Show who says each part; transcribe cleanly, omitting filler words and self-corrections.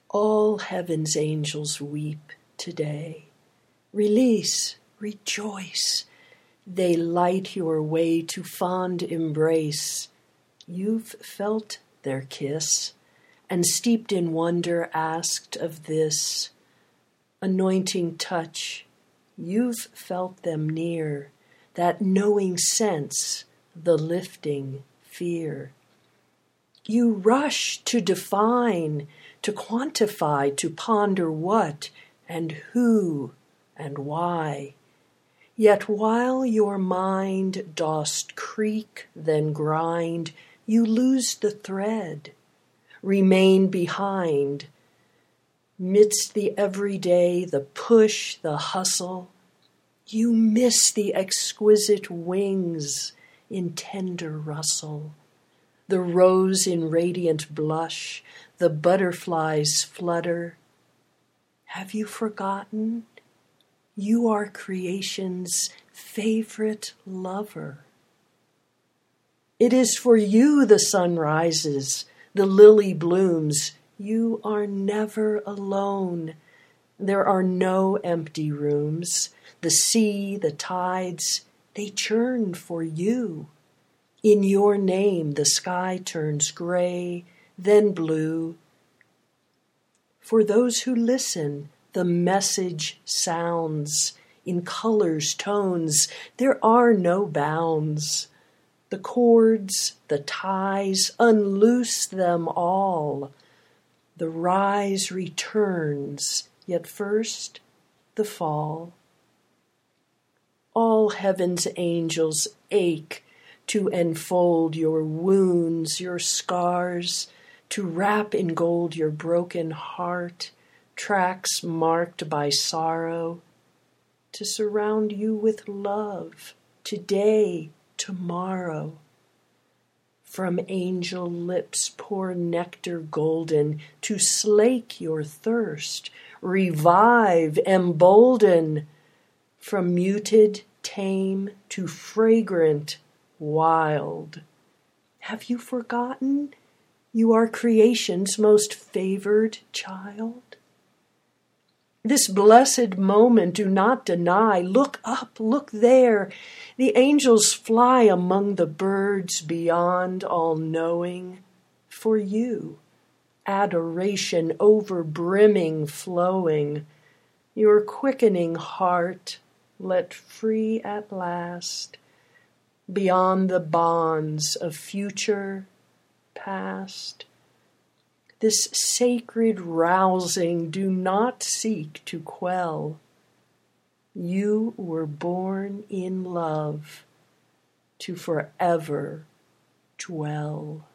Speaker 1: All heaven's angels weep today. Release, rejoice. They light your way to fond embrace. You've felt their kiss, and steeped in wonder asked of this anointing touch. You've felt them near, that knowing sense, the lifting fear. You rush to define, to quantify, to ponder what and who and why. Yet while your mind dost creak, then grind, you lose the thread, remain behind. Midst the everyday, the push, the hustle, you miss the exquisite wings in tender rustle, the rose in radiant blush, the butterfly's flutter. Have you forgotten? You are creation's favorite lover. It is for you the sun rises, the lily blooms. You are never alone. There are no empty rooms. The sea, the tides, they churn for you. In your name the sky turns gray, then blue. For those who listen, the message sounds in colors, tones. There are no bounds. The cords, the ties, unloose them all. The rise returns, yet first the fall. All heaven's angels ache to enfold your wounds, your scars, to wrap in gold your broken heart, tracks marked by sorrow, to surround you with love, today, tomorrow. From angel lips pour nectar golden to slake your thirst, revive, embolden. From muted, tame to fragrant, wild. Have you forgotten? You are creation's most favored child. This blessed moment do not deny. Look up, look there. The angels fly among the birds beyond all knowing. For you, adoration over-brimming, flowing. Your quickening heart let free at last, beyond the bonds of future, past. This sacred rousing do not seek to quell. You were born in love to forever dwell.